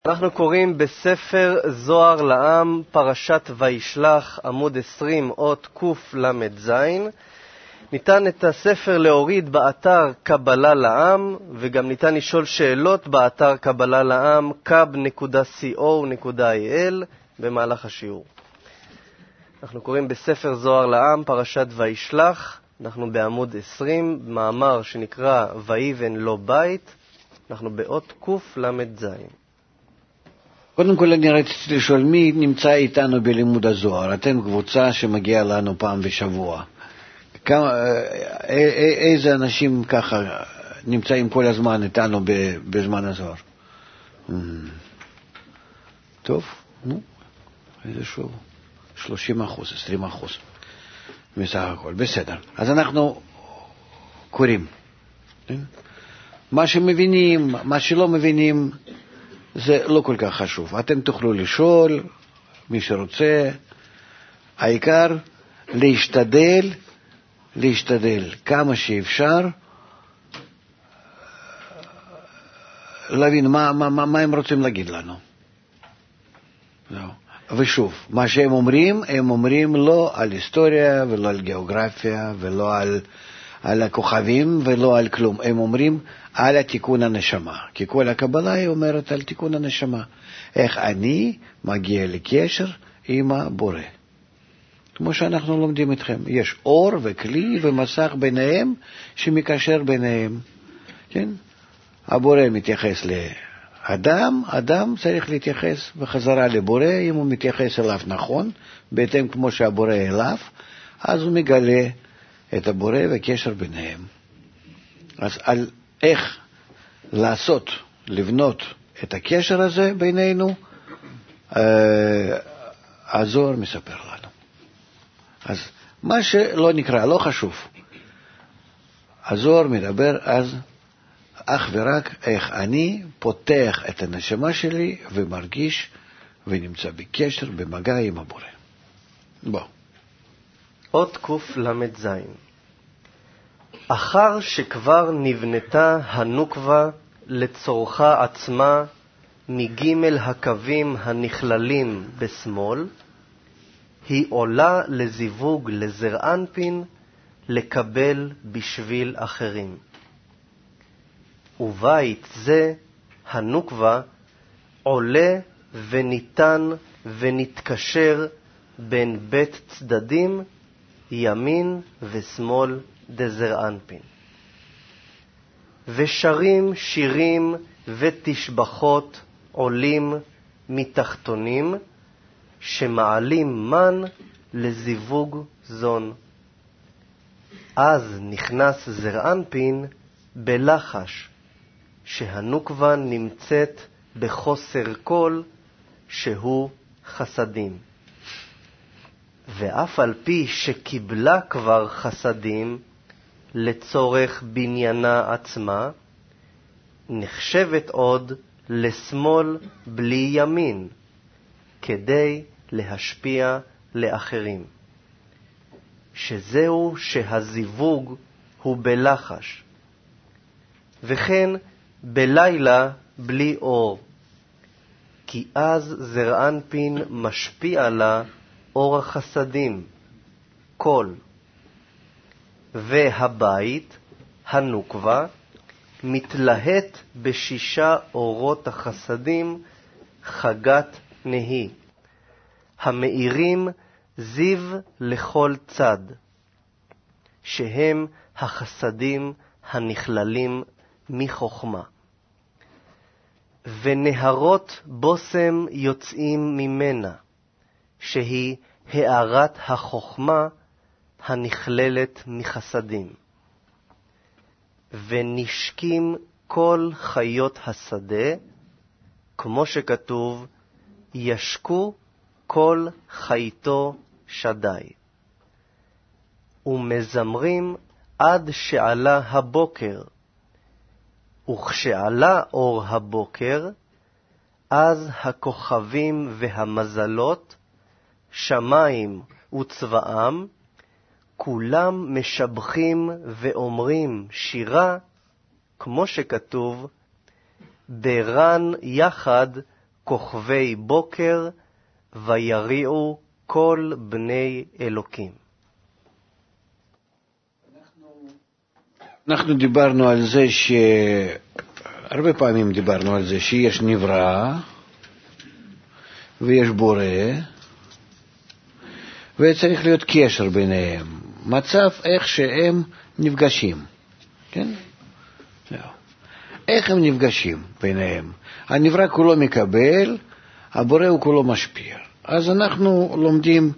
אנחנו קוראים בספר זוהר לעם, פרשת וישלח, עמוד 20, אות קל"ז. ניתן את הספר להוריד באתר קבלה לעם, וגם ניתן לשאול שאלות באתר קבלה לעם, kab.co.il, במהלך השיעור. אנחנו קוראים בספר זוהר לעם, פרשת וישלח, אנחנו בעמוד 20, מאמר שנקרא ויבן לו בית, אנחנו באות קל"ז. קודם כל אני רציתי לשאול, מי נמצא איתנו בלימוד הזוהר? אתם קבוצה שמגיעה לנו פעם בשבוע. איזה אנשים ככה נמצאים כל הזמן איתנו בזמן הזוהר? טוב, איזה שוב, 30%, 20% מסך הכל, בסדר. אז אנחנו קוראים. מה שמבינים, מה שלא מבינים, זה לא כל כך חשוב. אתם תוכלו לשאול, מי שרוצה. העיקר להשתדל כמה שאפשר להבין מה הם רוצים להגיד לנו. ושוב, מה שהם אומרים, הם אומרים לא על היסטוריה ולא על גיאוגרפיה ולא על הכוכבים ולא על כלום. הם אומרים על התיקון הנשמה. כי כל הקבלה היא אומרת על תיקון הנשמה. איך אני מגיע לקשר עם הבורא. כמו שאנחנו לומדים אתכם. יש אור וכלי ומסך ביניהם שמקשר ביניהם. כן? הבורא מתייחס לאדם, אדם צריך להתייחס בחזרה לבורא, אם הוא מתייחס אליו נכון, בהתאם כמו שהבורא אליו, אז הוא מגלה את הבורא וקשר ביניהם. אז על איך לבנות את הקשר הזה בינינו, הזוהר מספר לנו. אז מה שלא נקרא, לא חשוב. הזוהר מדבר אז אך ורק איך אני פותח את הנשמה שלי ומרגיש ונמצא בקשר, במגע עם הבורא. בוא. אות קל"ז. אחר שכבר נבנתה הנוקבה לצורכה עצמה מג' הקווים הנכללים בשמאל, היא עולה לזיווג לזרענפין לקבל בשביל אחרים. ובית זה, הנוקבה, עולה וניתן ונתקשר בין בית צדדים, ימין ושמאל דזרענפין. ושרים שירים ותשבחות עולים מתחתונים, שמעלים מן לזיווג זון. אז נכנס זרענפין בלחש, שהנוקבה נמצאת בחוסר כל, שהוא חסדים. ואף על פי שקיבלה כבר חסדים לצורך בניינה עצמה, נחשבת עוד לשמאל בלי ימין, כדי להשפיע לאחרים. שזהו שהזיווג הוא בלחש, וכן בלילה בלי אור, כי אז זרענפין משפיע לה אור החסדים, כל. והבית, הנוקבה, מתלהט בשישה אורות החסדים חגת נהי, המאירים זיו לכל צד, שהם החסדים הנכללים מחוכמה. ונהרות בוסם יוצאים ממנה, שהיא הארת החוכמה הנכללת מחסדים. ונשקים כל חיות השדה, כמו שכתוב, ישקו כל חייתו שדי. ומזמרים עד שעלה הבוקר, וכשעלה אור הבוקר, אז הכוכבים והמזלות, שמיים וצבאם, כולם משבחים ואומרים שירה, כמו שכתוב, ברן יחד כוכבי בוקר, ויריעו כל בני אלוקים. אנחנו דיברנו על זה הרבה פעמים דיברנו על זה שיש נברא ויש בורא וצריך להיות קשר ביניהם, מצב איך שהם נפגשים, כן? איך הם נפגשים ביניהם? הנברא כולו מקבל, הבורא הוא כולו משפיע. אז אנחנו לומדים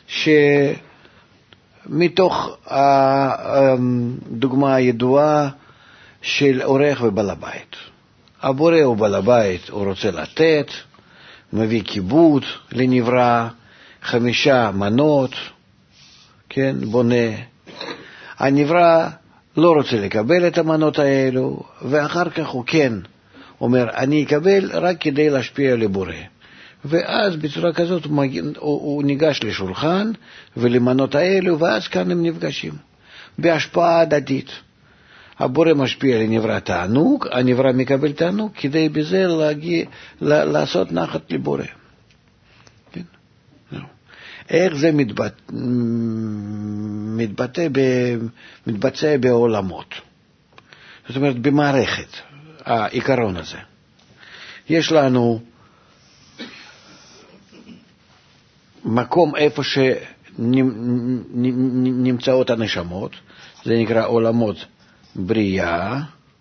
שמתוך הדוגמה הידועה של עורך ובעל הבית. הבורא הוא בעל הבית, הוא רוצה לתת, מביא כיבוד לנברא, 5 מנות, כן, בונה. הנברא לא רוצה לקבל את המנות האלו, ואחר כך הוא כן אומר, אני אקבל רק כדי להשפיע לבורא. ואז בצורה כזאת הוא ניגש לשולחן ולמנות האלו, ואז כאן הם נפגשים בהשפעה הדדית. הבורא משפיע לנברא תענוג, הנברא מקבל תענוג, כדי בזה לעשות נחת לבורא. כן? איך זה מתבצע בעולמות? זאת אומרת, במערכת, העיקרון הזה. יש לנו מקום איפה שנמצאות הנשמות, זה נקרא עולמות בריאה,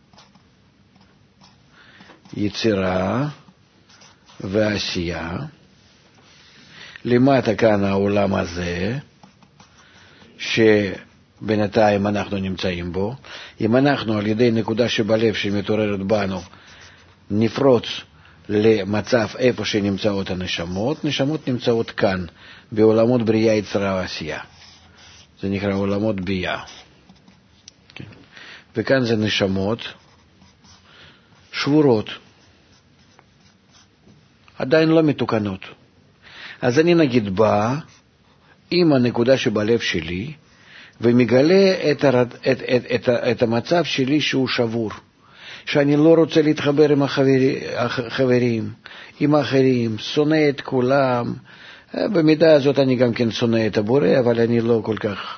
יצירה ועשייה. למטה כאן העולם הזה, שבינתיים אנחנו נמצאים בו. אם אנחנו על ידי נקודה שבלב שמתעוררת בנו נפרוץ למצב איפה שנמצאות הנשמות, נשמות נמצאות כאן בעולמות בריאה, יצירה ועשייה. זה נקרא עולמות ביאה. כן. וכאן זה נשמות שבורות, עדיין לא מתוקנות. אז אני נגיד בא עם הנקודה שבלב שלי ומגלה את המצב שלי שהוא שבור, שאני לא רוצה להתחבר עם החברים, עם האחרים, שונא את כולם. במידה הזאת אני גם כן שונא את הבורא, אבל אני לא כל כך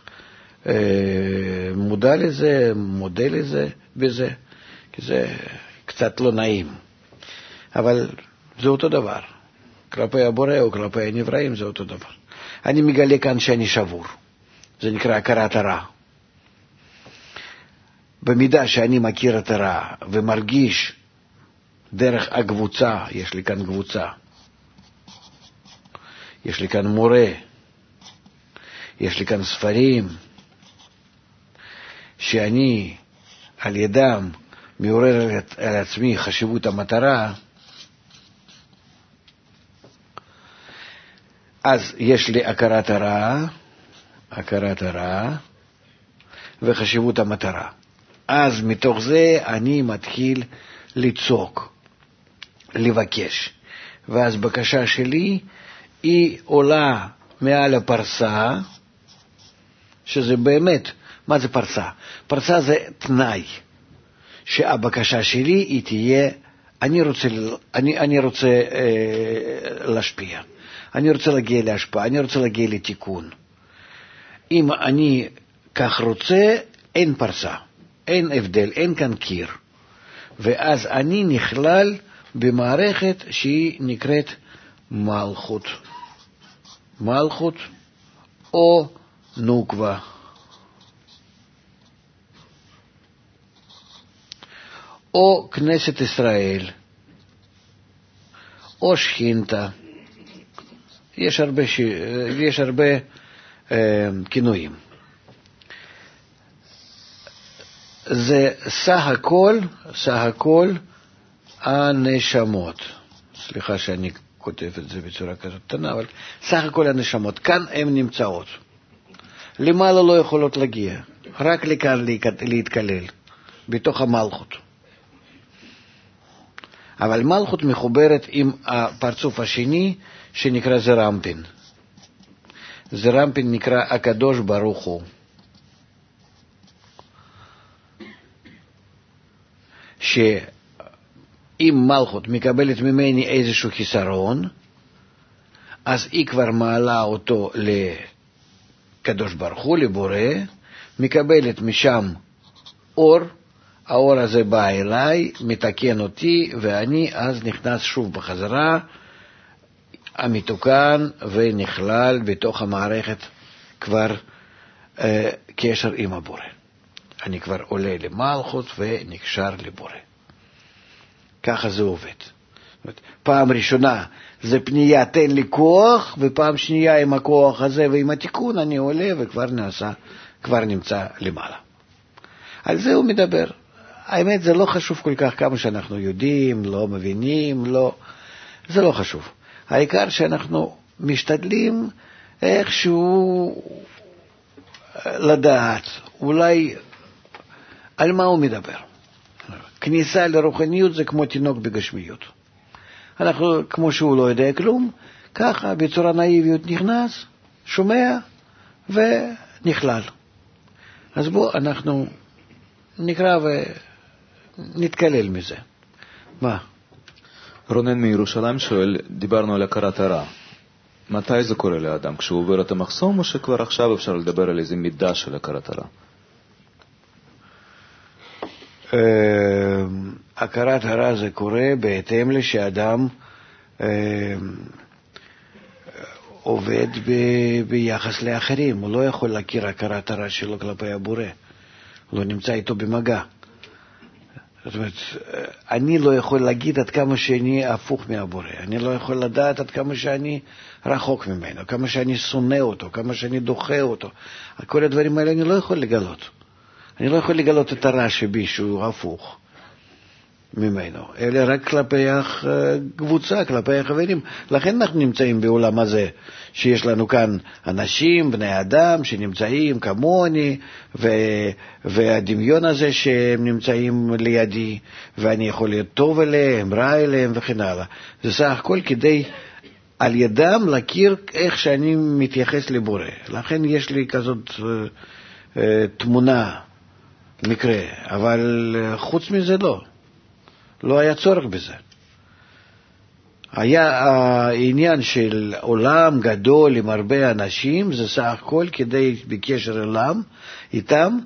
מודע לזה, מודה לזה בזה, כי זה קצת לא נעים. אבל זה אותו דבר. כלפי הבורא או כלפי הנבראים זה אותו דבר. אני מגלה כאן שאני שבור. זה נקרא הכרת הרע. במידה שאני מכיר את הרע ומרגיש דרך הקבוצה, יש לי כאן קבוצה, יש לי כאן מורה, יש לי כאן ספרים, שאני על ידם מעורר על עצמי חשיבות המטרה, אז יש לי הכרת הרע וחשיבות המטרה. אז מתוך זה אני מתחיל לצעוק, לבקש. ואז בקשה שלי היא עולה מעל הפרסה, שזה באמת, מה זה פרסה? פרסה זה תנאי, שהבקשה שלי היא תהיה, אני רוצה להשפיע. אני רוצה להגיע להשפעה, אני רוצה להגיע לתיקון. אם אני כך רוצה, אין פרסה, אין הבדל, אין כאן קיר. ואז אני נכלל במערכת שהיא נקראת מלכות. מלכות או נוקבה. או כנסת ישראל. או שכינתה. יש הרבה כינויים. זה סך הכל הנשמות. סליחה שאני כותב את זה בצורה כזאת קטנה, אבל סך הכל הנשמות. כאן הן נמצאות. למעלה לא יכולות להגיע. רק לכאן להתקלל. בתוך המלכות. אבל מלכות מחוברת עם הפרצוף השני שנקרא זרמפין. זרמפין נקרא הקדוש ברוך הוא. אם מלכות מקבלת ממני איזשהו חיסרון, אז היא כבר מעלה אותו לקדוש ברוך הוא, לבורא, מקבלת משם אור, האור הזה בא אליי, מתקן אותי, ואני אז נכנס שוב בחזרה, המתוקן, ונכלל בתוך המערכת כבר קשר עם הבורא. אני כבר עולה למלכות ונקשר לבורא. ככה זה עובד. פעם ראשונה זה פנייה תן לי כוח, ופעם שנייה עם הכוח הזה ועם התיקון אני עולה וכבר נמצא למעלה. על זה הוא מדבר. האמת זה לא חשוב כל כך כמה שאנחנו יודעים, לא מבינים, זה לא חשוב. העיקר שאנחנו משתדלים איכשהו לדעת, אולי על מה הוא מדבר. כניסה לרוחניות זה כמו תינוק בגשמיות. אנחנו, כמו שהוא לא יודע כלום, ככה בצורה נאיביות נכנס, שומע ונכלל. אז בואו אנחנו נקרא ונתקלל מזה. מה? רונן מירושלים שואל, דיברנו על הכרת הרע. מתי זה קורה לאדם? כשהוא עובר את המחסום, או שכבר עכשיו אפשר לדבר על איזו מידה של הכרת הרע? הכרת הרע זה קורה בהתאם לשאדם עובד ביחס לאחרים. הוא לא יכול להכיר הכרת הרע שלו כלפי הבורא. הוא לא נמצא איתו במגע. זאת אומרת, אני לא יכול להגיד עד כמה שאני הפוך מהבורא. אני לא יכול לדעת עד כמה שאני רחוק ממנו, כמה שאני שונא אותו, כמה שאני דוחה אותו. כל הדברים האלה אני לא יכול לגלות. אני לא יכול לגלות את הרע שבי שהוא הפוך ממנו, אלא רק כלפי הקבוצה, כלפי החברים. לכן אנחנו נמצאים בעולם הזה, שיש לנו כאן אנשים, בני אדם, שנמצאים כמוני, והדמיון הזה שהם נמצאים לידי, ואני יכול להיות טוב אליהם, רע אליהם וכן הלאה. זה סך הכל כדי על ידם להכיר איך שאני מתייחס לבורא. לכן יש לי כזאת תמונה, מקרה, אבל חוץ מזה לא היה צורך בזה. היה העניין של עולם גדול עם הרבה אנשים, זה סך הכל כדי בקשר איתם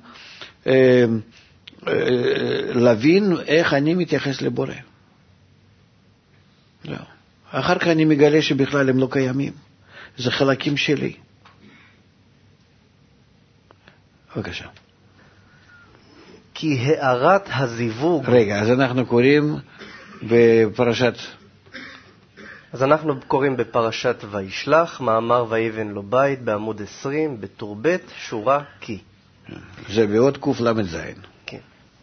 להבין איך אני מתייחס לבורא. לא. אחר כך אני מגלה שבכלל הם לא קיימים. זה חלקים שלי. בבקשה. כי הערת הזיווג... רגע, אז אנחנו קוראים בפרשת... אז אנחנו קוראים בפרשת וישלח, מאמר ויבן לו בית, בעמוד 20, בטור ב', שורה כי. זה בעוד קוף למד זין. כן.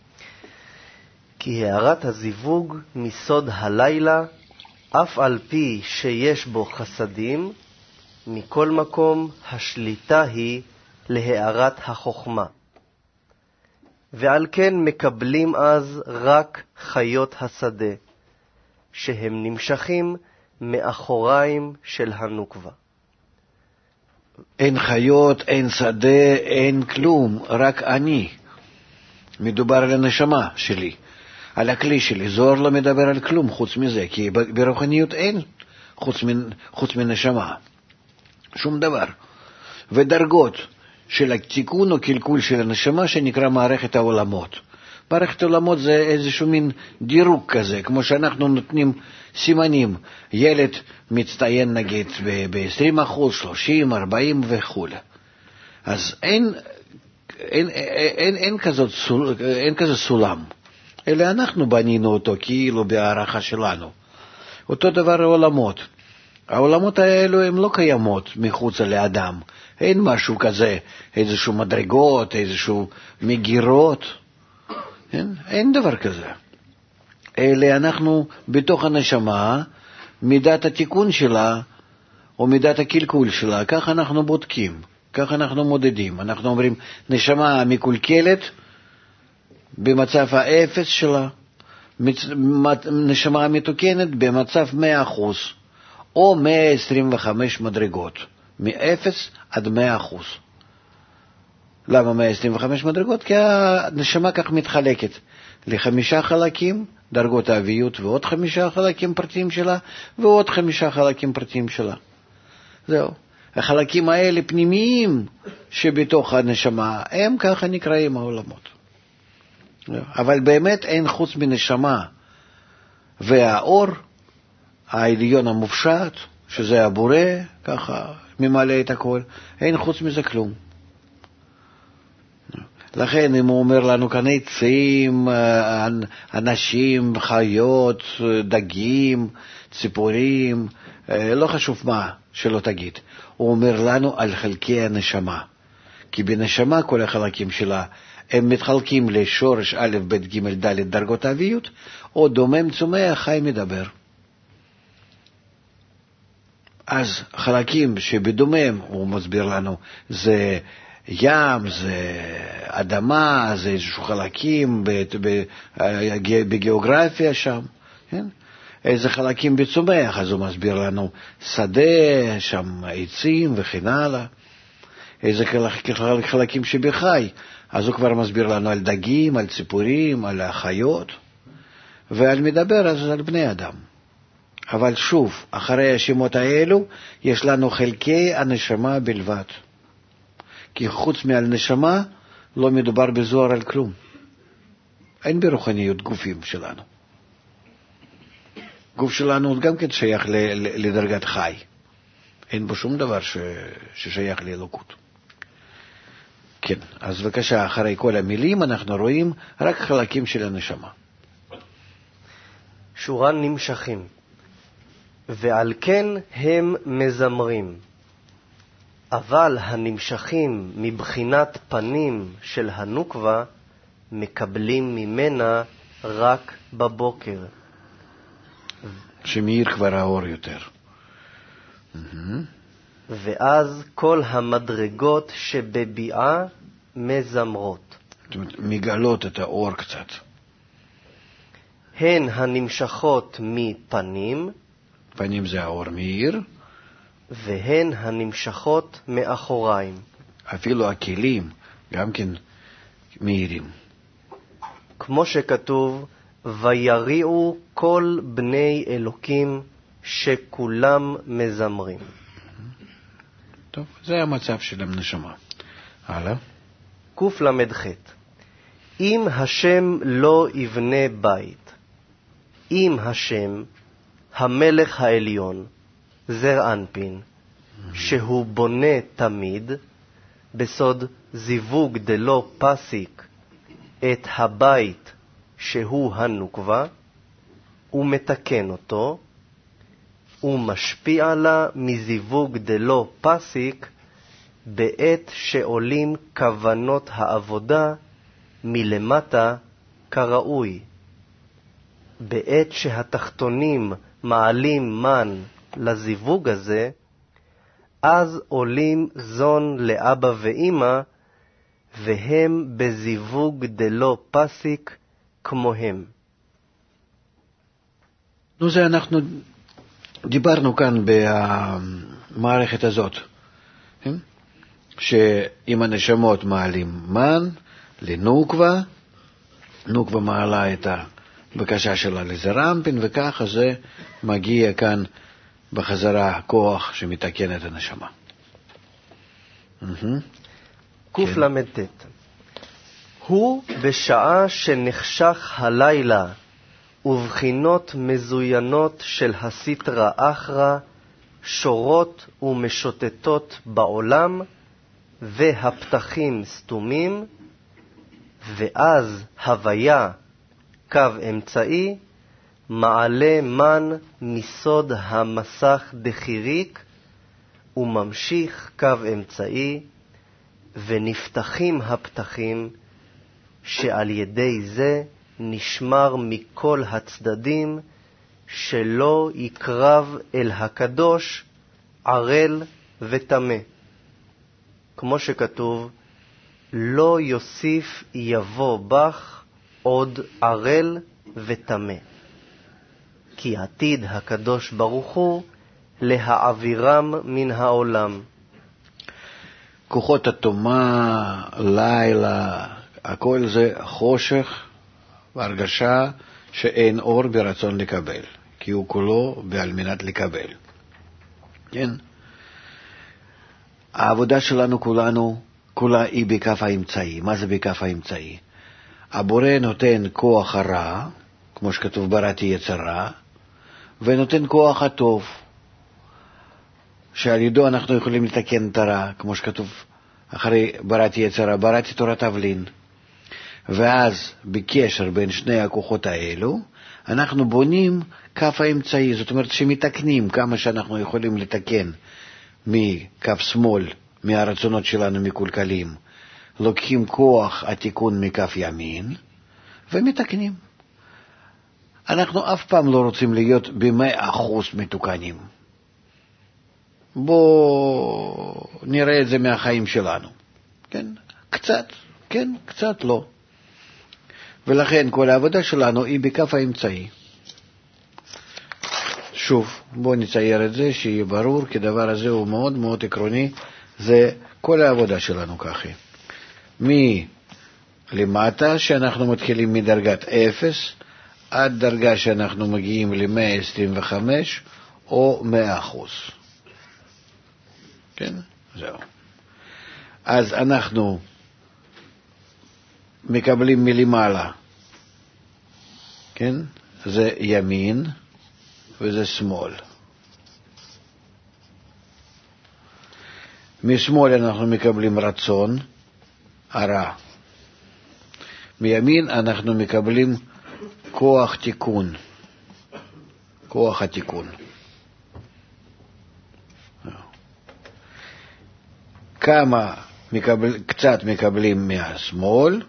כי הערת הזיווג מסוד הלילה, אף על פי שיש בו חסדים, מכל מקום השליטה היא להערת החוכמה. ועל כן מקבלים אז רק חיות השדה, שהם נמשכים מאחוריים של הנוקבה. אין חיות, אין שדה, אין כלום, רק אני. מדובר על הנשמה שלי, על הכלי שלי. זוהר לא מדבר על כלום חוץ מזה, כי ברוחניות אין חוץ מנשמה. שום דבר. ודרגות של התיקון או קלקול של הנשמה שנקרא מערכת העולמות. מערכת העולמות זה איזשהו מין דירוג כזה, כמו שאנחנו נותנים סימנים. ילד מצטיין נגיד ב-20%, 30, 40 וכו'. אז אין כזה סולם, אלא אנחנו בנינו אותו כאילו בהערכה שלנו. אותו דבר העולמות. העולמות האלו הם לא קיימות מחוץ לאדם. אין משהו כזה, איזשהו מדרגות, איזשהו מגירות. אין דבר כזה. אלא אנחנו בתוך הנשמה, מידת התיקון שלה, או מידת הקלקול שלה, כך אנחנו בודקים, כך אנחנו מודדים. אנחנו אומרים, נשמה מקולקלת במצב האפס שלה, נשמה מתוקנת במצב 100%, או 125 מדרגות, מ-0 עד 100%. למה 125 מדרגות? כי הנשמה כך מתחלקת ל5 חלקים, דרגות האביות ועוד 5 חלקים פרטיים שלה, ועוד 5 חלקים פרטיים שלה. זהו. החלקים האלה פנימיים שבתוך הנשמה, הם ככה נקראים העולמות. אבל באמת אין חוץ מנשמה והאור, העליון המופשט, שזה הבורא, ככה ממלא את הכל, אין חוץ מזה כלום. לכן אם הוא אומר לנו כאן עצים, אנשים, חיות, דגים, ציפורים, לא חשוב מה שלא תגיד, הוא אומר לנו על חלקי הנשמה, כי בנשמה כל החלקים שלה הם מתחלקים לשורש א' ב' ג' ד' דרגות האביות, או דומם צומח חי מדבר. אז חלקים שבדומם, הוא מסביר לנו, זה ים, זה אדמה, זה איזשהו חלקים בגיאוגרפיה שם, כן? איזה חלקים בצומח, אז הוא מסביר לנו שדה, שם עצים וכן הלאה. איזה חלקים שבחי, אז הוא כבר מסביר לנו על דגים, על ציפורים, על החיות, ועל מדבר, אז על בני אדם. אבל שוב, אחרי השמות האלו, יש לנו חלקי הנשמה בלבד. כי חוץ מעל נשמה, לא מדובר בזוהר על כלום. אין ברוחניות גופים שלנו. גוף שלנו גם כן שייך לדרגת חי. אין בו שום דבר ששייך לאלוקות. כן, אז בבקשה, אחרי כל המילים אנחנו רואים רק חלקים של הנשמה. שורה נמשכים, ועל כן הם מזמרים. אבל הנמשכים מבחינת פנים של הנוקבה מקבלים ממנה רק בבוקר. שמאיר כבר האור יותר. ואז כל המדרגות שבביעה מזמרות. זאת אומרת, מגלות את האור קצת. הן הנמשכות מפנים. פנים זה האור מאיר. והן הנמשכות מאחוריים. אפילו הכלים גם כן מאירים. כמו שכתוב, ויריעו כל בני אלוקים שכולם מזמרים. טוב, זה המצב של הנשמה. הלאה. קל"ח. אם השם לא יבנה בית, אם השם, המלך העליון, זר אנפין, שהוא בונה תמיד, בסוד זיווג דלא פסיק, את הבית שהוא הנוקבה, ומתקן אותו, ומשפיע לה מזיווג דלא פסיק, בעת שעולים כוונות העבודה מלמטה כראוי. בעת שהתחתונים מעלים מן לזיווג הזה, אז עולים זון לאבא ואמא, והם בזיווג דלא פסיק כמוהם. נו, זה אנחנו דיברנו כאן במערכת הזאת, שאם הנשמות מעלים מן לנוקבה, נוקבה מעלה את הבקשה שלה לזרמפין, וככה זה מגיע כאן בחזרה כוח שמתקן את הנשמה. קל"ט. הוא בשעה שנחשך הלילה ובחינות מזוינות של הסטרא אחרא שורות ומשוטטות בעולם, והפתחים סתומים, ואז הוויה, קו אמצעי, מעלה מן מסוד המסך דחיריק, וממשיך קו אמצעי, ונפתחים הפתחים, שעל ידי זה נשמר מכל הצדדים, שלא יקרב אל הקדוש ערל וטמא. כמו שכתוב, לא יוסיף יבוא בך עוד ערל וטמא. כי עתיד הקדוש ברוך הוא להעבירם מן העולם. כוחות התומה, לילה, הכל זה חושך והרגשה שאין אור ברצון לקבל, כי הוא כולו בעל מנת לקבל. כן? העבודה שלנו כולה היא בכף האמצעי. מה זה בכף האמצעי? הבורא נותן כוח הרע, כמו שכתוב בראתי יצר רע, ונותן כוח הטוב, שעל ידו אנחנו יכולים לתקן את הרע, כמו שכתוב אחרי בראתי יצר רע, בראתי תורת תבלין. ואז בקשר בין שני הכוחות האלו, אנחנו בונים כף האמצעי, זאת אומרת שמתקנים כמה שאנחנו יכולים לתקן מכף שמאל, מהרצונות שלנו מקולקלים, לוקחים כוח התיקון מכף ימין ומתקנים. אנחנו אף פעם לא רוצים להיות ב100% מתוקנים. בואו נראה את זה מהחיים שלנו. כן? קצת, כן, קצת לא. ולכן כל העבודה שלנו היא בכף האמצעי. שוב, בואו נצייר את זה, שיהיה ברור, כי הדבר הזה הוא מאוד מאוד עקרוני. זה כל העבודה שלנו ככה. מלמטה, שאנחנו מתחילים מדרגת 0, עד דרגה שאנחנו מגיעים ל-125 או 100%. כן? זהו. אז אנחנו מקבלים מלמעלה, כן? זה ימין וזה שמאל. משמאל אנחנו מקבלים רצון, הרע. מימין אנחנו מקבלים כוח תיקון, כוח התיקון. קצת מקבלים מהשמאל,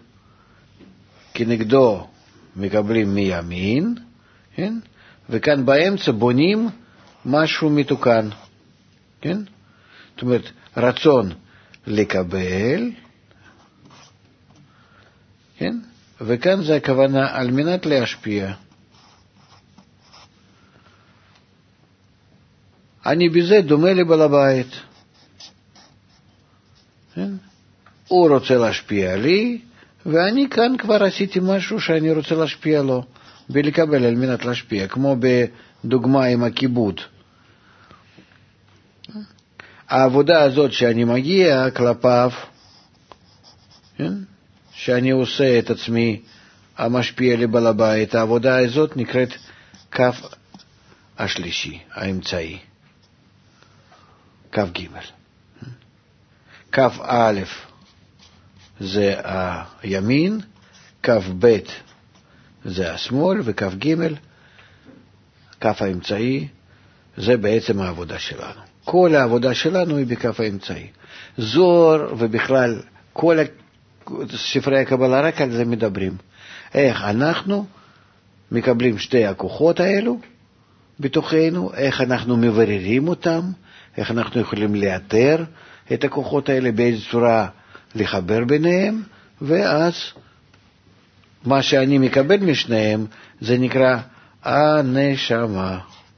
כנגדו מקבלים מימין, כן? וכאן באמצע בונים משהו מתוקן, כן? זאת אומרת, רצון לקבל, כן? וכאן זה הכוונה על מנת להשפיע. אני בזה דומה לבעל הבית. כן? הוא רוצה להשפיע לי, ואני כאן כבר עשיתי משהו שאני רוצה להשפיע לו, ולקבל על מנת להשפיע, כמו בדוגמה עם הכיבוד. העבודה הזאת שאני מגיע כלפיו, כן? שאני עושה את עצמי המשפיע לבעל הבית, העבודה הזאת נקראת כף השלישי, האמצעי, כף ג'. כף א' זה הימין, כף ב' זה השמאל, וכף ג', כף האמצעי, זה בעצם העבודה שלנו. כל העבודה שלנו היא בכף האמצעי. זוהר ובכלל כל ספרי הקבלה רק על זה מדברים. איך אנחנו מקבלים שתי הכוחות האלו בתוכנו, איך אנחנו מבררים אותם, איך אנחנו יכולים לאתר את הכוחות האלה, באיזו צורה לחבר ביניהם, ואז מה שאני מקבל משניהם זה נקרא הנשמה.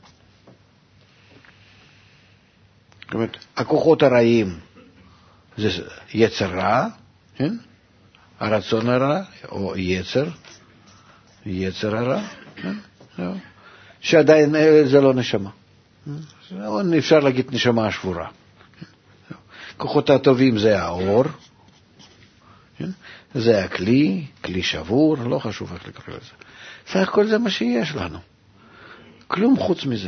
זאת אומרת, הכוחות הרעים זה יצר רע, כן? הרצון הרע, או יצר הרע, כן? שעדיין זה לא נשמה. אפשר להגיד נשמה השבורה. כוחות הטובים זה האור, כן? זה הכלי, כלי שבור, לא חשוב איך לקרוא לזה. סך הכל זה מה שיש לנו. כלום חוץ מזה.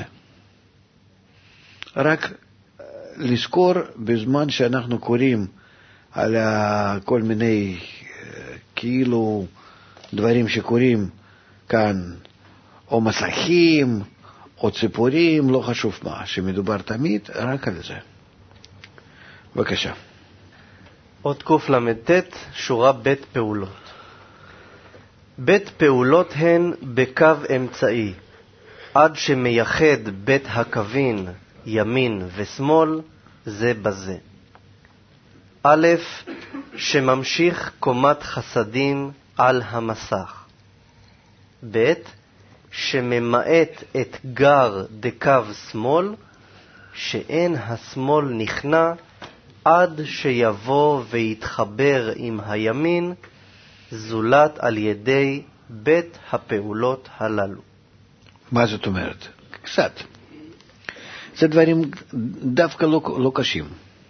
רק לזכור בזמן שאנחנו קוראים על כל מיני כאילו דברים שקוראים כאן, או מסכים, או ציפורים, לא חשוב מה, שמדובר תמיד רק על זה. בבקשה. עוד קל"ט, שורה ב' פעולות. ב' פעולות הן בקו אמצעי, עד שמייחד בית הקווין ימין ושמאל זה בזה. א', שממשיך קומת חסדים על המסך. ב', שממעט את גר דקו שמאל, שאין השמאל נכנע עד שיבוא ויתחבר עם הימין, זולת על ידי בית הפעולות הללו. מה זאת אומרת? קצת. זה דברים דווקא לא קשים.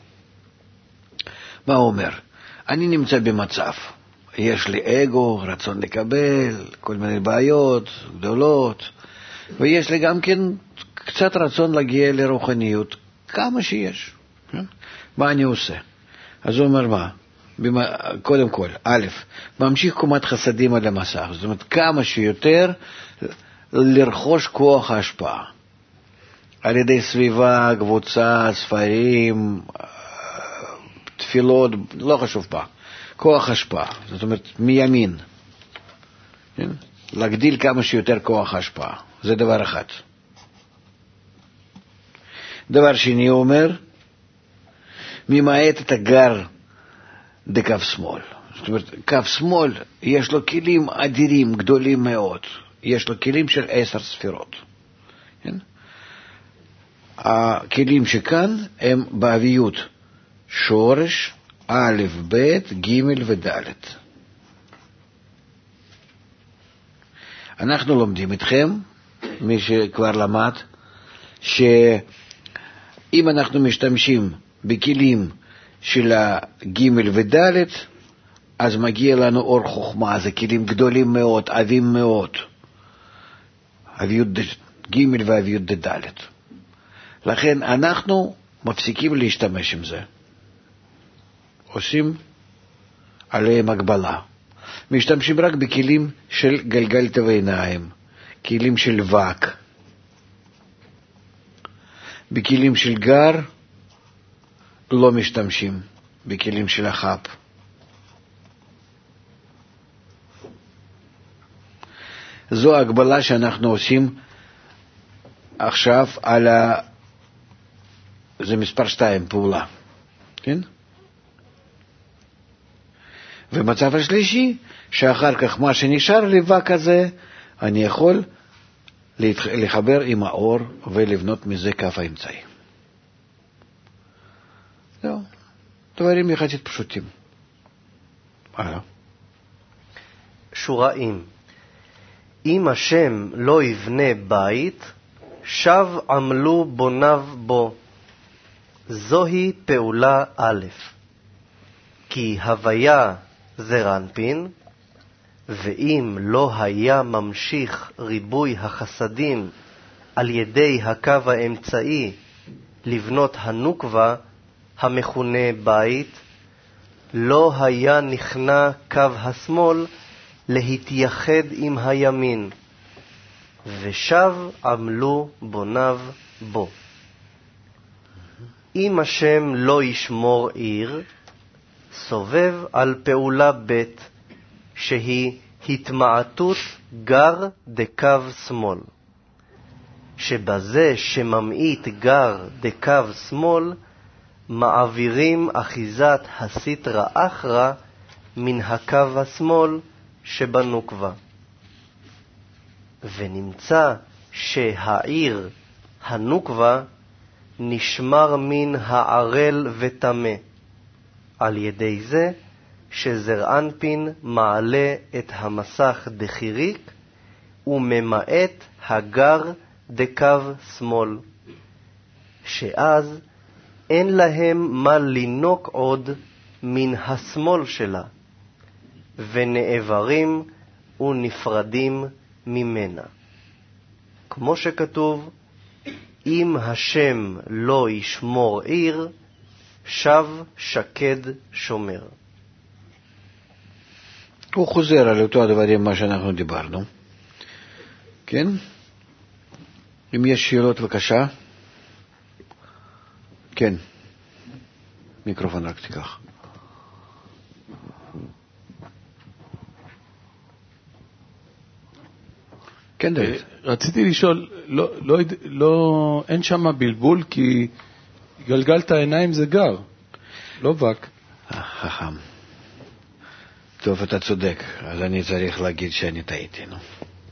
מה הוא אומר? אני נמצא במצב, יש לי אגו, רצון לקבל, כל מיני בעיות גדולות, ויש לי גם כן קצת רצון להגיע לרוחניות, כמה שיש. מה אני עושה? אז הוא אומר מה? קודם כל, א', ממשיך קומת חסדים על המסך, זאת אומרת כמה שיותר לרכוש כוח ההשפעה. על ידי סביבה, קבוצה, ספרים, תפילות, לא חשוב פה. כוח השפעה, זאת אומרת מימין. להגדיל כמה שיותר כוח השפעה. זה דבר אחד. דבר שני אומר, ממעט את הגר דקו שמאל. זאת אומרת, קו שמאל יש לו כלים אדירים, גדולים מאוד. יש לו כלים של 10 ספירות. כן? הכלים שכאן הם באביות שורש, א', ב', ג' וד'. אנחנו לומדים איתכם, מי שכבר למד, שאם אנחנו משתמשים בכלים של ג' וד', אז מגיע לנו אור חוכמה, זה כלים גדולים מאוד, עבים מאוד. אביות ג' ואביות ד'. לכן אנחנו מפסיקים להשתמש עם זה. עושים עליהם הגבלה. משתמשים רק בכלים של גלגל ועיניים, כלים של וק, בכלים של גר לא משתמשים, בכלים של החב. זו הגבלה שאנחנו עושים עכשיו על זה מספר 2, פעולה. כן? ומצב השלישי, שאחר כך מה שנשאר לי וק הזה, אני יכול לחבר עם האור ולבנות מזה קו האמצעי. זהו. דברים יחסית פשוטים. שוראים. אם השם לא יבנה בית, שב עמלו בוניו בו. זוהי פעולה א', כי הוויה זה רנפין, ואם לא היה ממשיך ריבוי החסדים על ידי הקו האמצעי לבנות הנוקבה המכונה בית, לא היה נכנע קו השמאל להתייחד עם הימין, ושב עמלו בוניו בו. אם השם לא ישמור עיר, סובב על פעולה ב', שהיא התמעטות גר דקו שמאל, שבזה שממעיט גר דקו שמאל, מעבירים אחיזת הסטרא אחרא מן הקו השמאל שבנוקבה. ונמצא שהעיר הנוקבה נשמר מן הערל וטמא, על ידי זה שזר אנפין מעלה את המסך דחיריק וממעט הגר דקו שמאל, שאז אין להם מה לינוק עוד מן השמאל שלה, ונעברים ונפרדים ממנה. כמו שכתוב, אם השם לא ישמור עיר, שב שקד שומר. הוא חוזר על אותו הדברים מה שאנחנו דיברנו. כן? אם יש שאלות בבקשה. כן. מיקרופון רק תיקח. כן, דוד. רציתי לשאול, אין שם בלבול, כי גלגלת העיניים זה גר, לא וק. חכם. טוב, אתה צודק, אז אני צריך להגיד שאני טעיתי, נו.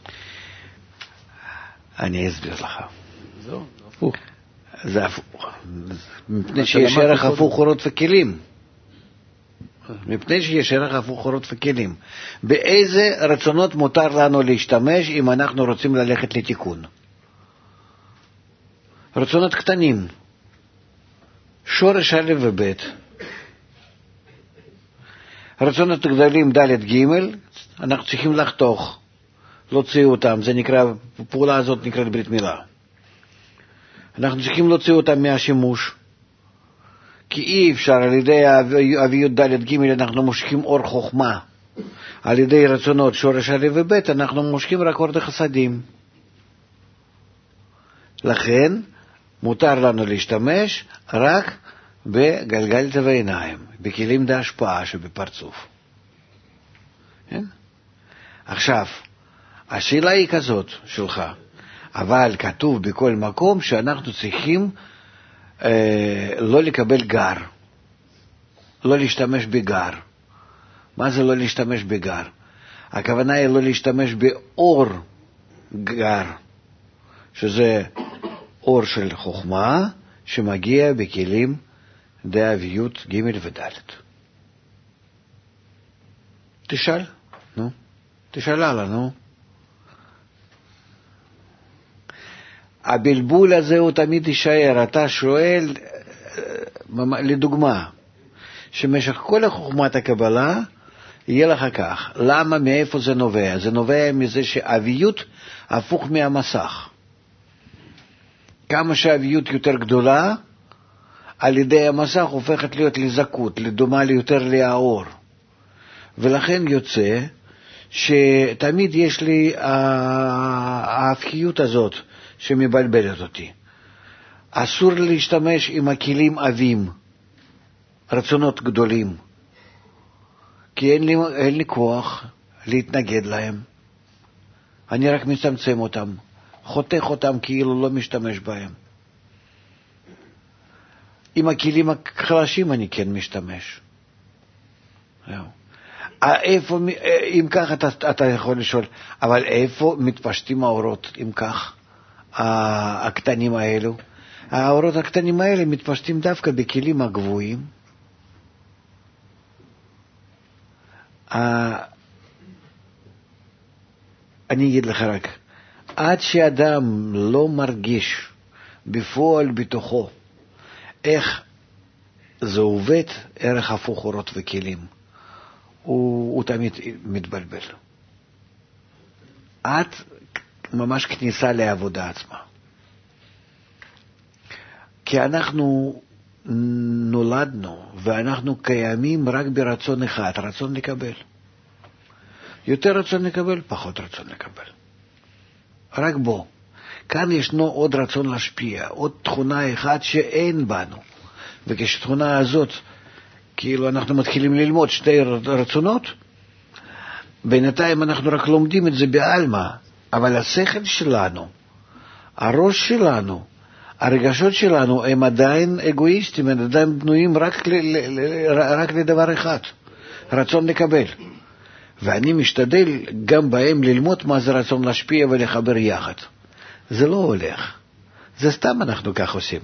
אני אסביר לך. זהו, זה הפוך. זה הפוך. מפני שיש ערך הפוך אורות וכלים. מפני שיש ערך הפוך אורות וכלים. באיזה רצונות מותר לנו להשתמש אם אנחנו רוצים ללכת לתיקון? רצונות קטנים, שורש א' וב'. רצונות גדולים ד' ג', אנחנו צריכים לחתוך, להוציא אותם, זה נקרא, הפעולה הזאת נקראת ברית מילה. אנחנו צריכים להוציא אותם מהשימוש, כי אי אפשר, על ידי אביות ד' ג' אנחנו מושכים אור חוכמה, על ידי רצונות שורש א' וב' אנחנו מושכים רק אור דחסדים. לכן מותר לנו להשתמש רק בגלגל צבע עיניים, בכלים דהשפעה שבפרצוף. כן? עכשיו, השאלה היא כזאת שלך, אבל כתוב בכל מקום שאנחנו צריכים לא לקבל גר, לא להשתמש בגר. מה זה לא להשתמש בגר? הכוונה היא לא להשתמש באור גר, שזה אור של חוכמה שמגיע בכלים דאביות ג' וד'. תשאל, נו, תשאלה לנו. הבלבול הזה הוא תמיד יישאר. אתה שואל, לדוגמה, שמשך כל חוכמת הקבלה יהיה לך כך. למה, מאיפה זה נובע? זה נובע מזה שאביות הפוך מהמסך. כמה שהאביות יותר גדולה, על ידי המסך הופכת להיות לזכות, לדומה יותר לאור. ולכן יוצא שתמיד יש לי ההפכיות הזאת שמבלבלת אותי. אסור להשתמש עם הכלים עבים, רצונות גדולים, כי אין לי כוח להתנגד להם. אני רק מצמצם אותם, חותך אותם כאילו לא משתמש בהם. עם הכלים החלשים אני כן משתמש. איפה, אם כך אתה יכול לשאול, אבל איפה מתפשטים האורות אם כך? הקטנים האלו, האורות הקטנים האלה מתפשטים דווקא בכלים הגבוהים. אני אגיד לך רק, עד שאדם לא מרגיש בפועל בתוכו איך זה עובד, ערך הפוך אורות וכלים, הוא תמיד מתבלבל. עד ממש כניסה לעבודה עצמה. כי אנחנו נולדנו ואנחנו קיימים רק ברצון אחד, רצון לקבל. יותר רצון לקבל, פחות רצון לקבל. רק בו. כאן ישנו עוד רצון להשפיע, עוד תכונה אחת שאין בנו. וכשתכונה הזאת, כאילו אנחנו מתחילים ללמוד שתי רצונות, בינתיים אנחנו רק לומדים את זה בעלמא, אבל השכל שלנו, הראש שלנו, הרגשות שלנו הם עדיין אגואיסטים, הם עדיין בנויים רק לדבר אחד, רצון לקבל. ואני משתדל גם בהם ללמוד מה זה רצון להשפיע ולחבר יחד. זה לא הולך. זה סתם אנחנו כך עושים.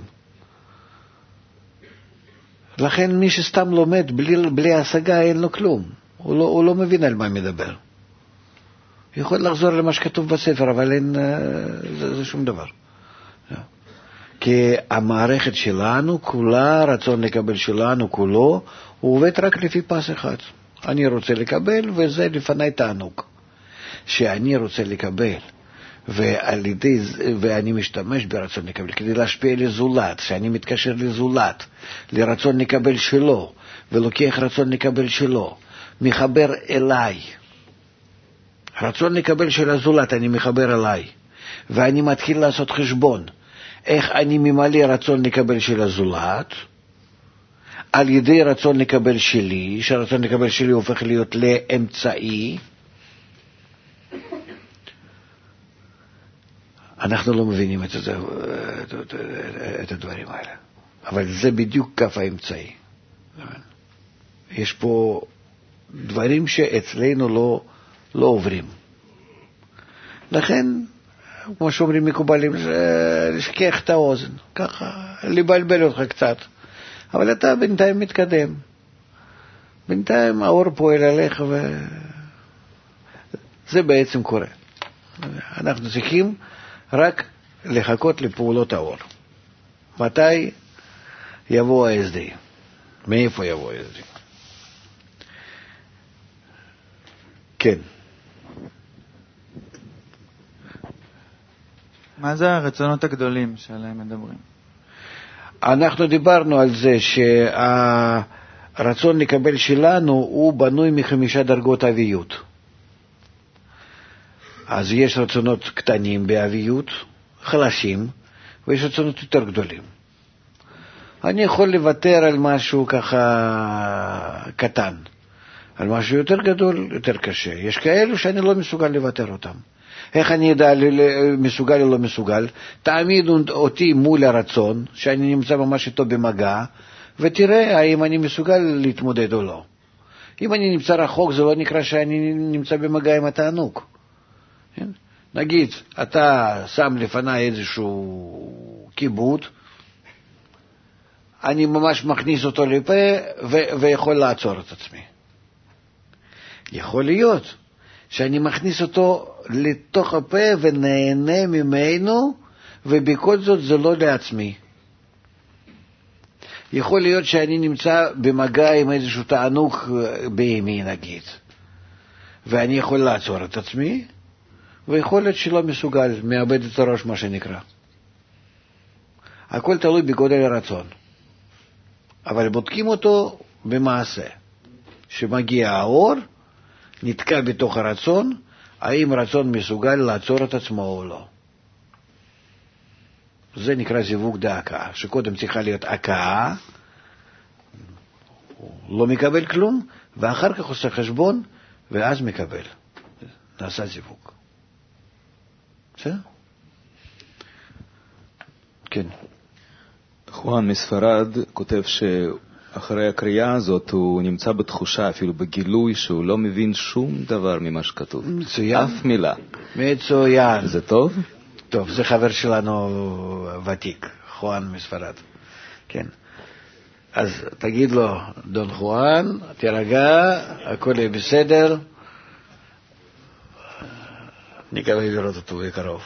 לכן מי שסתם לומד בלי השגה אין לו כלום. הוא לא מבין על מה מדבר. יכול לחזור למה שכתוב בספר, אבל אין, זה שום דבר. כי המערכת שלנו, כולה, רצון לקבל שלנו, כולו, הוא עובד רק לפי פס אחד. אני רוצה לקבל, וזה לפני תענוג. שאני רוצה לקבל, ואני משתמש ברצון לקבל, כדי להשפיע לזולת, שאני מתקשר לזולת, לרצון לקבל שלו, ולוקח רצון לקבל שלו, מחבר אליי. רצון לקבל של הזולת, אני מחבר אליי, ואני מתחיל לעשות חשבון, איך אני ממלא רצון לקבל של הזולת, על ידי רצון לקבל שלי, שהרצון לקבל שלי הופך להיות לאמצעי. אנחנו לא מבינים את הדברים האלה, אבל זה בדיוק כף האמצעי. יש פה דברים שאצלנו לא עוברים. לכן, כמו שאומרים מקובלים, לשכח את האוזן, ככה, לבלבל אותך קצת. אבל אתה בינתיים מתקדם. בינתיים האור פועל עליך, וזה בעצם קורה. אנחנו צריכים רק לחכות לפעולות האור. מתי יבוא ה-SD? מאיפה יבוא ה-SD? כן. מה זה הרצונות הגדולים שעליהם מדברים? אנחנו דיברנו על זה שהרצון לקבל שלנו הוא בנוי מ5 דרגות אביות. אז יש רצונות קטנים באביות, חלשים, ויש רצונות יותר גדולים. אני יכול לוותר על משהו ככה קטן, על משהו יותר גדול, יותר קשה. יש כאלו שאני לא מסוגל לוותר אותם. איך אני יודע מסוגל או לא מסוגל? תעמידו אותי מול הרצון, שאני נמצא ממש איתו במגע, ותראה האם אני מסוגל להתמודד או לא. אם אני נמצא רחוק, זה לא נקרא שאני נמצא במגע עם התענוג. נגיד, אתה שם לפני איזשהו כיבוד, אני ממש מכניס אותו לפה ויכול לעצור את עצמי. יכול להיות שאני מכניס אותו לתוך הפה ונהנה ממנו, ובכל זאת זה לא לעצמי. יכול להיות שאני נמצא במגע עם איזשהו תענוג בימי נגיד, ואני יכול לעצור את עצמי, ויכול להיות שלא מסוגל, מאבד את הראש מה שנקרא. הכל תלוי בגודל הרצון. אבל בודקים אותו במעשה. שמגיע האור, נתקע בתוך הרצון, האם רצון מסוגל לעצור את עצמו או לא. זה נקרא זיווג דהקה, שקודם צריכה להיות הקאה, לא מקבל כלום, ואחר כך עושה חשבון, ואז מקבל. נעשה זיווג. בסדר? כן. חואן מספרד כותב שאחרי הקריאה הזאת הוא נמצא בתחושה, אפילו בגילוי, שהוא לא מבין שום דבר ממה שכתוב. מצוין. אף מילה. מצוין. זה טוב? טוב, זה חבר שלנו ותיק, חואן מספרד. כן. אז תגיד לו, דון חואן, תירגע, הכל יהיה בסדר. נקווה לראות אותו בקרוב.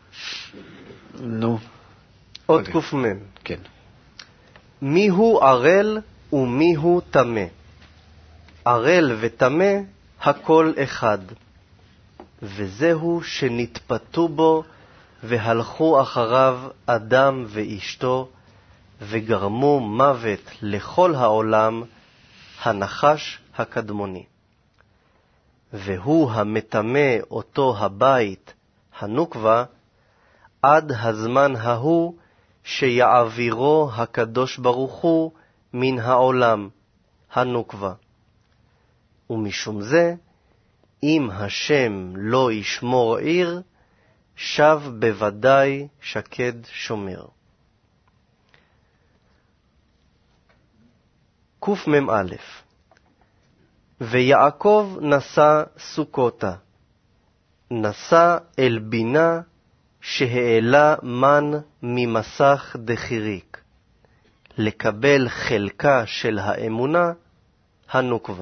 נו. עוד קופמן. כן. מיהו ערל ומיהו תמה? ערל ותמה הכל אחד, וזהו שנתפתו בו והלכו אחריו אדם ואשתו, וגרמו מוות לכל העולם, הנחש הקדמוני. והוא המתמה אותו הבית, הנוקבה, עד הזמן ההוא שיעבירו הקדוש ברוך הוא מן העולם, הנוקבה. ומשום זה, אם השם לא ישמור עיר, שב בוודאי שקד שומר. קמ"א. ויעקב נסע סוכותה, נסע אל בינה שהעלה מן ממסך דחיריק, לקבל חלקה של האמונה הנוקבה.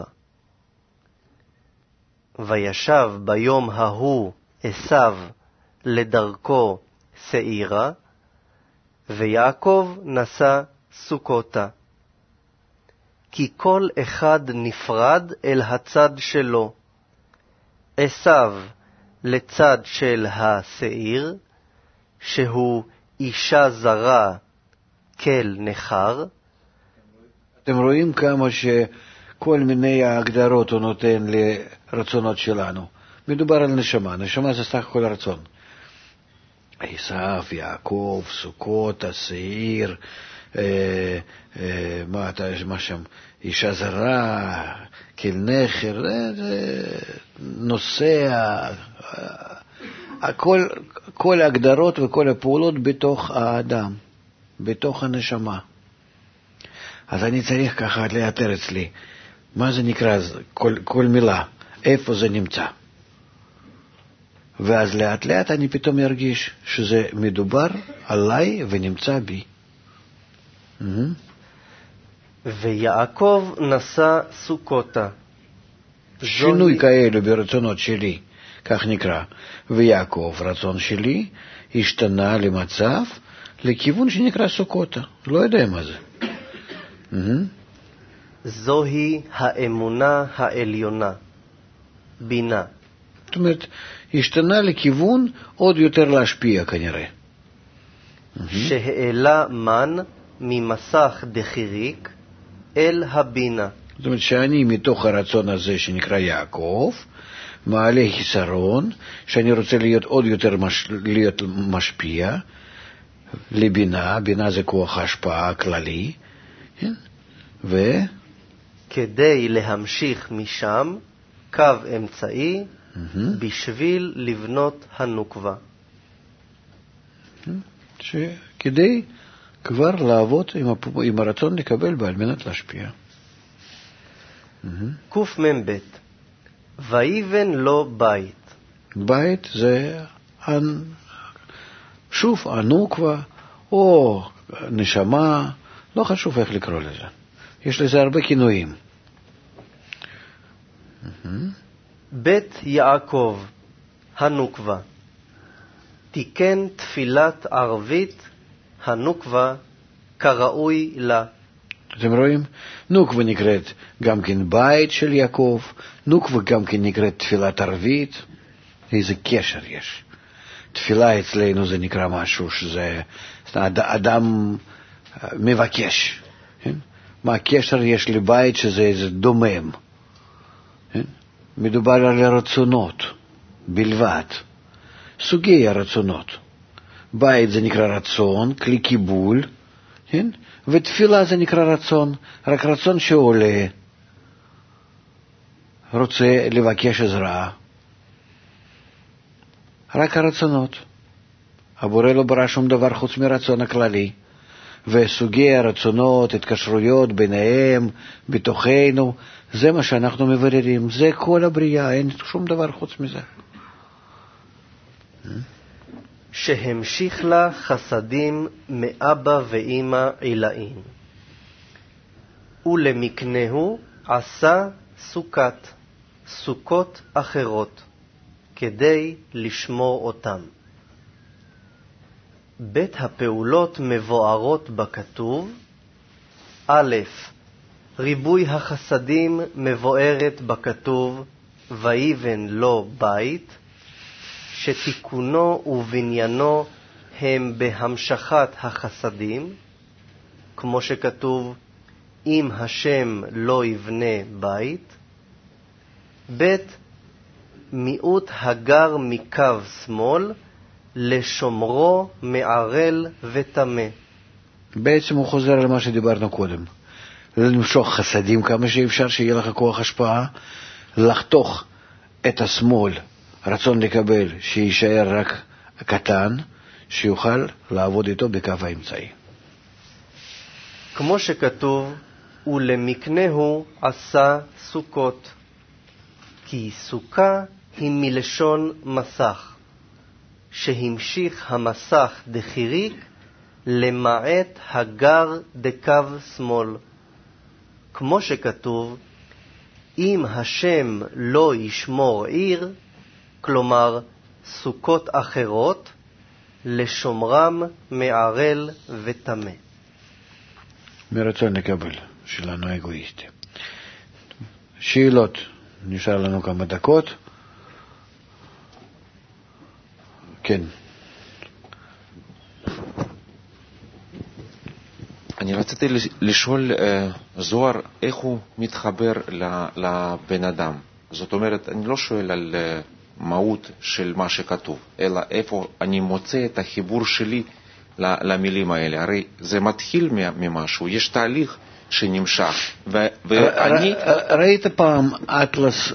וישב ביום ההוא עשיו לדרכו שעירה, ויעקב נסע סוכותה. כי כל אחד נפרד אל הצד שלו, עשיו לצד של השעיר, שהוא אישה זרה כל נחר. אתם רואים כמה שכל מיני הגדרות הוא נותן לרצונות שלנו. מדובר על נשמה, נשמה זה סך כל רצון. עשיו, יעקב, סוכות, השעיר, מה שם, אישה זרה, כל נחר, נוסע, כל ההגדרות וכל הפעולות בתוך האדם, בתוך הנשמה. אז אני צריך ככה לאתר אצלי, מה זה נקרא, כל מילה, איפה זה נמצא. ואז לאט לאט אני פתאום ארגיש שזה מדובר עליי ונמצא בי. ויעקב נשא סוכותה. שינוי כאלו ברצונות שלי, כך נקרא. ויעקב, רצון שלי, השתנה למצב, לכיוון שנקרא סוכותה. לא יודע מה זה. זוהי האמונה העליונה, בינה. זאת אומרת, השתנה לכיוון עוד יותר להשפיע כנראה. שהעלה מן ממסך דחיריק אל הבינה. זאת אומרת שאני מתוך הרצון הזה שנקרא יעקב, מעלה חיסרון, שאני רוצה להיות עוד יותר להיות משפיע, לבינה, בינה זה כוח ההשפעה הכללי, כדי להמשיך משם קו אמצעי בשביל לבנות הנוקבה. כדי כבר לעבוד עם הרצון לקבל ועל מנת להשפיע. קמ"ב ויבן לו בית. בית זה שוב הנוקבה או נשמה, לא חשוב איך לקרוא לזה. יש לזה הרבה כינויים. בית יעקב, הנוקבה. תיקן תפילת ערבית, הנוקבה, כראוי לה. אתם רואים? נוקבה נקראת גם כן בית של יעקב, נוקבה גם כן נקראת תפילת ערבית. איזה קשר יש. תפילה אצלנו זה נקרא משהו שזה אדם מבקש. מה הקשר יש לבית שזה איזה דומם? מדובר על הרצונות בלבד. סוגי הרצונות. בית זה נקרא רצון, כלי קיבול, ותפילה זה נקרא רצון, רק רצון שעולה, רוצה לבקש עזרה. רק הרצונות. הבורא לא ברא שום דבר חוץ מרצון הכללי. וסוגי הרצונות, התקשרויות ביניהם, בתוכנו, זה מה שאנחנו מבררים. זה כל הבריאה, אין שום דבר חוץ מזה. שהמשיך לה חסדים מאבא ואמא עילאים. ולמקנהו עשה סוכות אחרות, כדי לשמור אותם. בית הפעולות מבוארות בכתוב. א', ריבוי החסדים מבוארת בכתוב ויבן לו בית, שתיקונו ובניינו הם בהמשכת החסדים, כמו שכתוב אם השם לא יבנה בית. ב', מיעוט הגר מקו שמאל, לשומרו מערל וטמא. בעצם הוא חוזר על מה שדיברנו קודם. למשוך חסדים כמה שאפשר, שיהיה לך כוח השפעה, לחתוך את השמאל, רצון לקבל, שישאר רק קטן, שיוכל לעבוד איתו בקו האמצעי. כמו שכתוב, ולמקנהו עשה סוכות, כי סוכה היא מלשון מסך, שהמשיך המסך דחיריק למעט הגר דקו שמאל. כמו שכתוב, אם השם לא ישמור עיר, כלומר סוכות אחרות, לשומרם מערל וטמא. מרצון לקבל שלנו אגואיסטי. שאלות, נשאר לנו כמה דקות. כן. אני רציתי לשאול, זוהר, איך הוא מתחבר לבן אדם? זאת אומרת, אני לא שואל על מהות של מה שכתוב, אלא איפה אני מוצא את החיבור שלי למילים האלה. הרי זה מתחיל ממשהו, יש תהליך שנמשך, ואני... ראית פעם אטלס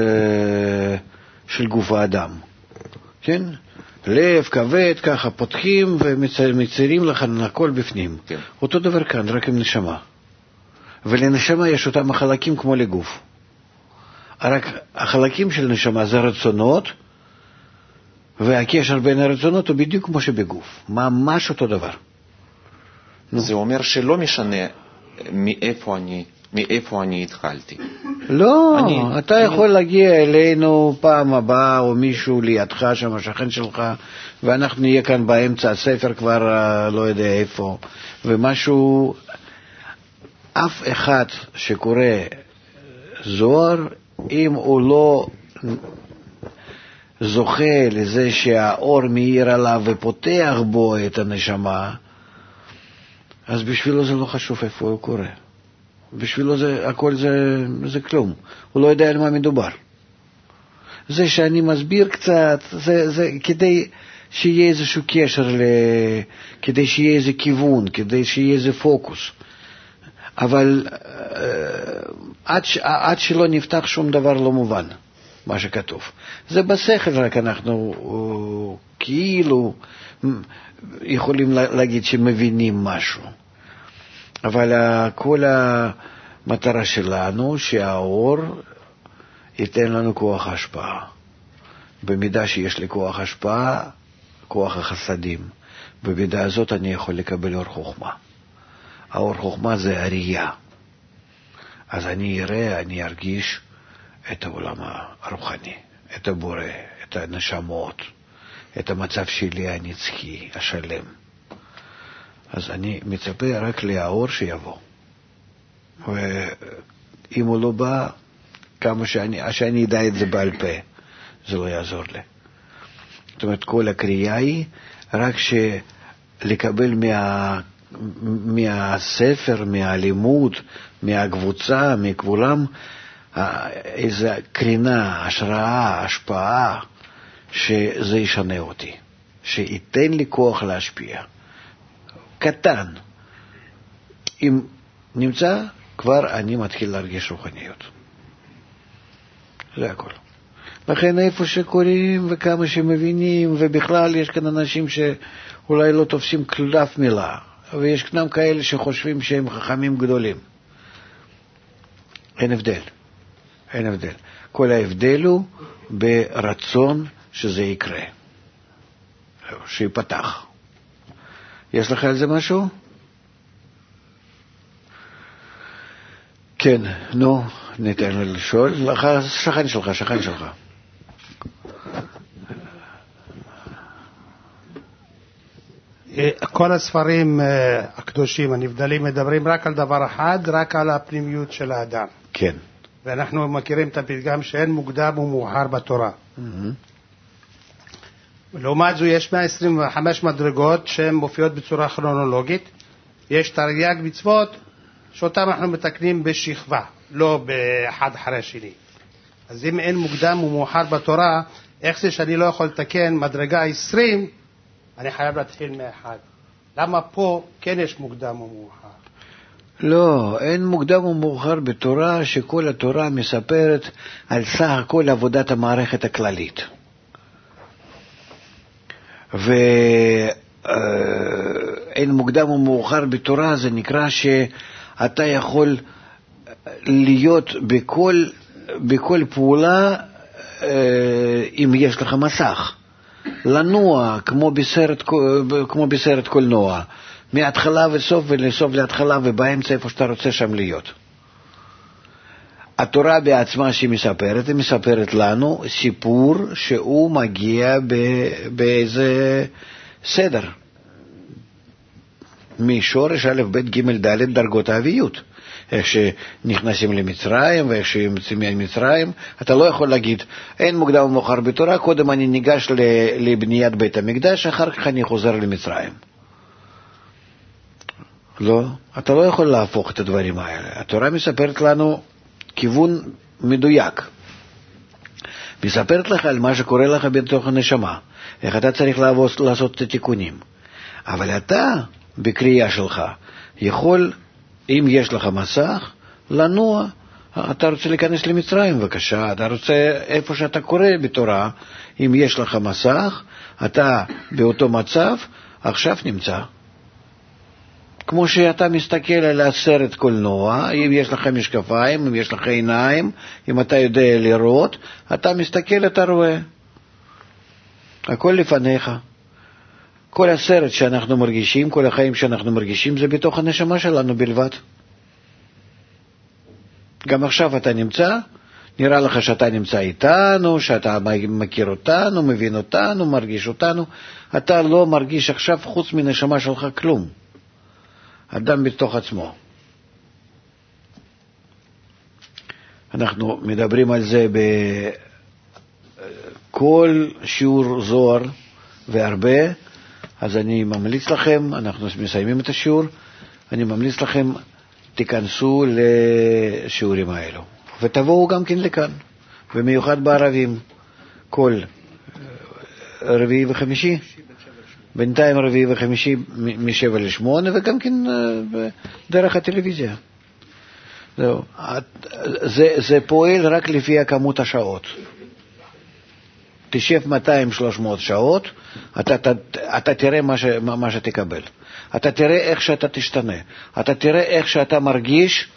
של גוף האדם, כן? לב, כבד, ככה פותחים ומציירים לך הכל בפנים. כן. אותו דבר כאן, רק עם נשמה. ולנשמה יש אותם החלקים כמו לגוף. רק החלקים של נשמה זה רצונות, והקשר בין הרצונות הוא בדיוק כמו שבגוף. ממש אותו דבר. זה אומר שלא משנה מאיפה אני התחלתי. לא, אתה יכול להגיע אלינו פעם הבאה, או מישהו לידך שם, השכן שלך, ואנחנו נהיה כאן באמצע הספר כבר לא יודע איפה, ומשהו, אף אחד שקורא זוהר, אם הוא לא זוכה לזה שהאור מאיר עליו ופותח בו את הנשמה, אז בשבילו זה לא חשוב איפה הוא קורא. בשבילו הכל זה כלום. הוא לא יודע על מה מדובר. זה שאני מסביר קצת, זה כדי שיהיה איזשהו קשר, כדי שיהיה איזה כיוון, כדי שיהיה איזה פוקוס. אבל עד שלא נפתח שום דבר לא מובן, מה שכתוב. זה בשכל רק אנחנו כאילו יכולים להגיד שמבינים משהו. אבל כל המטרה שלנו שהאור ייתן לנו כוח השפעה. במידה שיש לי כוח השפעה, כוח החסדים. במידה הזאת אני יכול לקבל אור חוכמה. האור חוכמה זה הראייה. אז אני אראה, אני ארגיש את העולם הרוחני, את הבורא, את הנשמות, את המצב שלי הנצחי, השלם. אז אני מצפה רק לאור שיבוא. ואם הוא לא בא, כמה שאני אדע את זה בעל פה, זה לא יעזור לי. זאת אומרת, כל הקריאה היא רק לקבל מהספר, מהלימוד, מהקבוצה, מכבולם, איזו קרינה, השראה, השפעה, שזה ישנה אותי, שייתן לי כוח להשפיע. קטן. אם נמצא, כבר אני מתחיל להרגיש רוחניות. זה הכל. לכן איפה שקוראים וכמה שמבינים, ובכלל יש כאן אנשים שאולי לא תופסים כלף מילה, ויש כנם כאלה שחושבים שהם חכמים גדולים. אין הבדל. אין הבדל. כל ההבדל הוא ברצון שזה יקרה. שיפתח. יש לך על זה משהו? כן, נו, ניתן לו לשאול. שכן שלך. כל הספרים הקדושים הנבדלים מדברים רק על דבר אחד, רק על הפנימיות של האדם. כן. ואנחנו מכירים את הפתגם שאין מוקדם ומאוחר בתורה. לעומת זו יש 125 מדרגות שהן מופיעות בצורה כרונולוגית. יש תרי"ג מצוות שאותם אנחנו מתקנים בשכבה, לא באחד אחרי השני. אז אם אין מוקדם ומאוחר בתורה, איך זה שאני לא יכול לתקן מדרגה 20, אני חייב להתחיל מאחד. למה פה כן יש מוקדם ומאוחר? לא, אין מוקדם ומאוחר בתורה, שכל התורה מספרת על סך הכל עבודת המערכת הכללית. ואין מוקדם ומאוחר בתורה, זה נקרא שאתה יכול להיות בכל פעולה, אם יש לך מסך, לנוע כמו בסרט קולנוע, מההתחלה וסוף ולסוף להתחלה ובאמצע איפה שאתה רוצה שם להיות. התורה בעצמה שהיא מספרת, היא מספרת לנו סיפור שהוא מגיע באיזה סדר. משורש א' ב' ג' ד' דרגות האביות. איך שנכנסים למצרים ואיך שיוצאים ממצרים. אתה לא יכול להגיד, אין מוקדם ומאוחר בתורה, קודם אני ניגש לבניית בית המקדש, אחר כך אני חוזר למצרים. לא, אתה לא יכול להפוך את הדברים האלה. התורה מספרת לנו כיוון מדויק. מספרת לך על מה שקורה לך בתוך הנשמה, איך אתה צריך לעשות את התיקונים. אבל אתה, בקריאה שלך, יכול, אם יש לך מסך, לנוע. אתה רוצה להיכנס למצרים, בבקשה. אתה רוצה, איפה שאתה קורא בתורה, אם יש לך מסך, אתה באותו מצב, עכשיו נמצא. כמו שאתה מסתכל על הסרט קולנוע, אם יש לך משקפיים, אם יש לך עיניים, אם אתה יודע לראות, אתה מסתכל, אתה רואה. הכל לפניך. כל הסרט שאנחנו מרגישים, כל החיים שאנחנו מרגישים, זה בתוך הנשמה שלנו בלבד. גם עכשיו אתה נמצא, נראה לך שאתה נמצא איתנו, שאתה מכיר אותנו, מבין אותנו, מרגיש אותנו. אתה לא מרגיש עכשיו חוץ מנשמה שלך כלום. אדם בתוך עצמו. אנחנו מדברים על זה בכל שיעור זוהר והרבה, אז אני ממליץ לכם, אנחנו מסיימים את השיעור, אני ממליץ לכם, תיכנסו לשיעורים האלו. ותבואו גם כן לכאן, במיוחד בערבים, כל רביעי וחמישי, בינתיים רביעי וחמישי מ7 ל8, וגם כן דרך הטלוויזיה. זה פועל רק לפי כמות השעות. תשב 200-300 שעות, אתה תראה מה שתקבל. אתה תראה איך שאתה תשתנה. אתה תראה איך שאתה מרגיש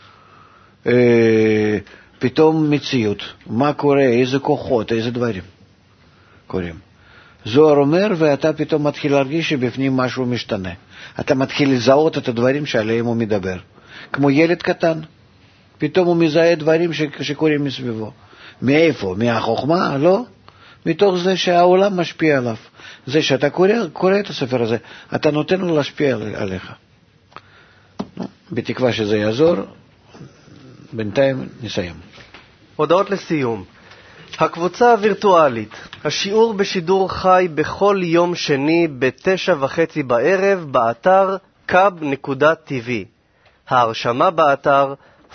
פתאום מציאות. מה קורה, איזה כוחות, איזה דברים קורים. זוהר אומר, ואתה פתאום מתחיל להרגיש שבפנים משהו משתנה. אתה מתחיל לזהות את הדברים שעליהם הוא מדבר. כמו ילד קטן. פתאום הוא מזהה דברים שקורים מסביבו. מאיפה? מהחוכמה? לא. מתוך זה שהעולם משפיע עליו. זה שאתה קורא את הספר הזה, אתה נותן לו להשפיע עליך. בתקווה שזה יעזור. בינתיים נסיים. הודעות לסיום. הקבוצה הווירטואלית. השיעור בשידור חי בכל יום שני ב9:30 בערב באתר kab.tv. ההרשמה באתר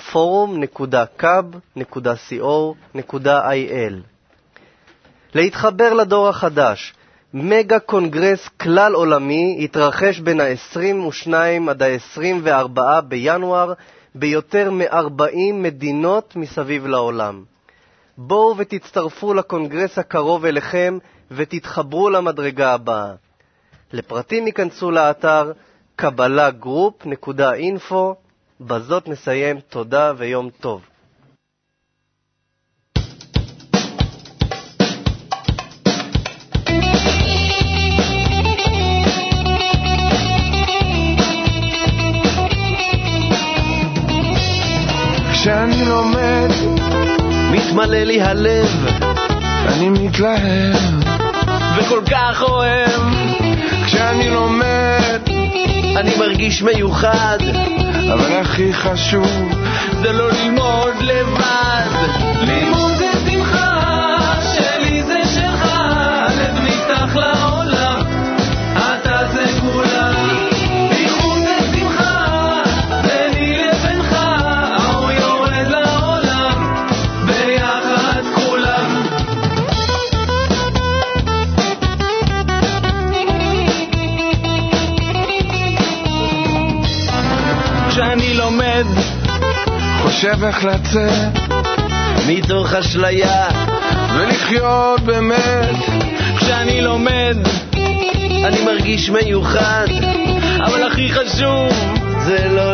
forum.kab.co.il. להתחבר לדור החדש. מגה קונגרס כלל עולמי יתרחש בין ה-22 עד ה-24 בינואר ביותר מ-40 מדינות מסביב לעולם. בואו ותצטרפו לקונגרס הקרוב אליכם ותתחברו למדרגה הבאה. לפרטים ייכנסו לאתר kabbalagroup.info. בזאת נסיים. תודה ויום טוב. כשאני לומד מתמלא לי הלב, אני מתלהב וכל כך אוהב. כשאני לומד אני מרגיש מיוחד, אבל הכי חשוב זה לא ללמוד לבד. לימוד זה שמחה, שלי זה שלך, לב נפתח לעולם, אתה זה כולם. לימוד זה שמחה, ביני לבינך, האור יורד לעולם, ביחד כולם. כשאני לומד חושב איך לצאת מתוך אשליה ולחיות באמת. כשאני לומד אני מרגיש מיוחד, אבל הכי חשוב זה לא